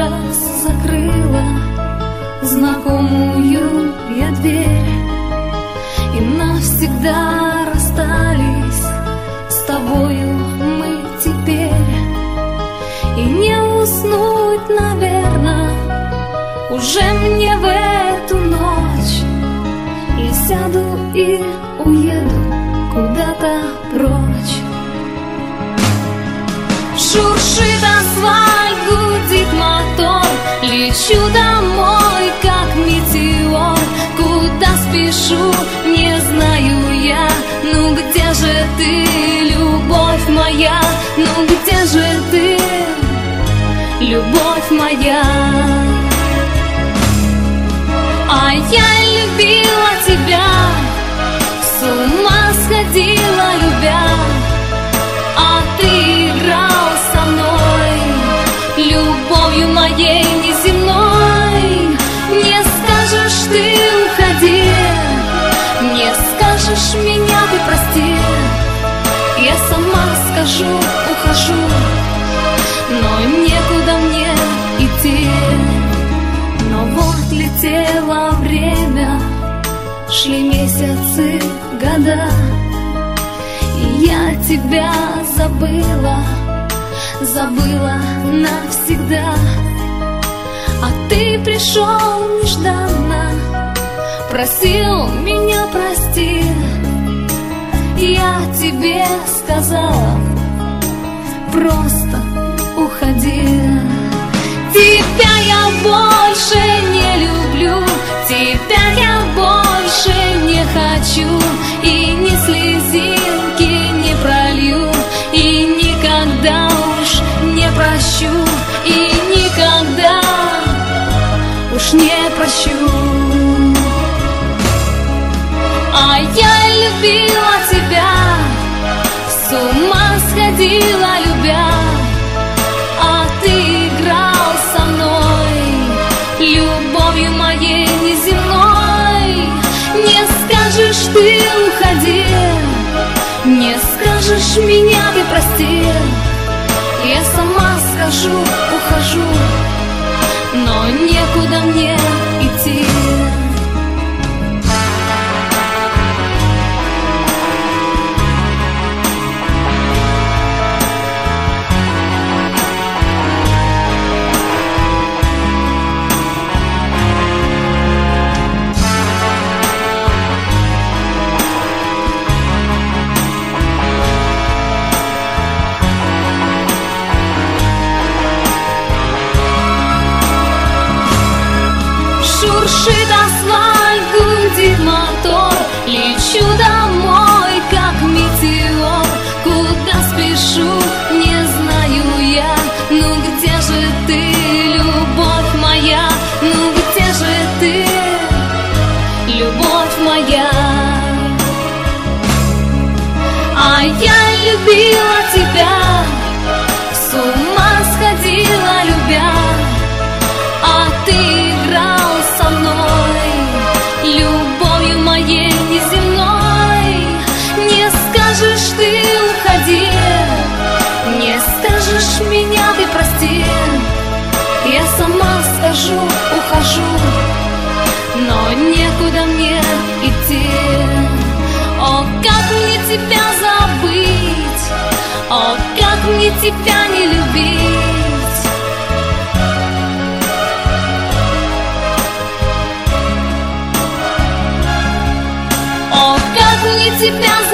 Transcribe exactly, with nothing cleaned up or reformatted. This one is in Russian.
раз закрыла знакомую я дверь, и навсегда расстались с тобою мы теперь. И не уснуть, наверно, уже мне в эту ночь. Я сяду и уеду куда-то прочь. Шуршит асфальт, гудит мотор, лечу домой, как метеор. Куда спешу, не знаю я. Ну где же ты, любовь моя? Ну где же ты, любовь моя? А я любила тебя, с ума сходила, любя. А ты играл со мной, любовью моей неземной. Не скажешь ты, уходи, не скажешь меня ты прости. Я сама скажу, ухожу, но некуда мне идти. Но вот летело время, шли месяцы, года, и я тебя забыла, забыла навсегда. А ты пришел нежданно, просил меня прости. Я тебе сказала, просто уходи. Тебя я больше не люблю, тебя я больше не хочу, и ни слезинки не пролью, и никогда уж не прощу, и никогда уж не прощу. А я любила тебя, с ума сходила, любя. А ты играл со мной, любовью моей неземной. Не скажешь ты, уходи, не скажешь меня ты прости. Я сама скажу, ухожу, но некуда мне идти. Шуршит асфальт, гудит мотор, лечу домой, как метеор. Куда спешу, не знаю я. Ну где же ты, любовь моя? Ну где же ты, любовь моя? А я любила тебя, с ума сходила, любя. А ты играл со мной, любовью моей неземной. Не скажешь ты, уходи, не скажешь меня ты прости. Я сама скажу, ухожу, но некуда мне идти. О, как мне тебя забыть, о, как мне тебя не любить. О, как мне тебя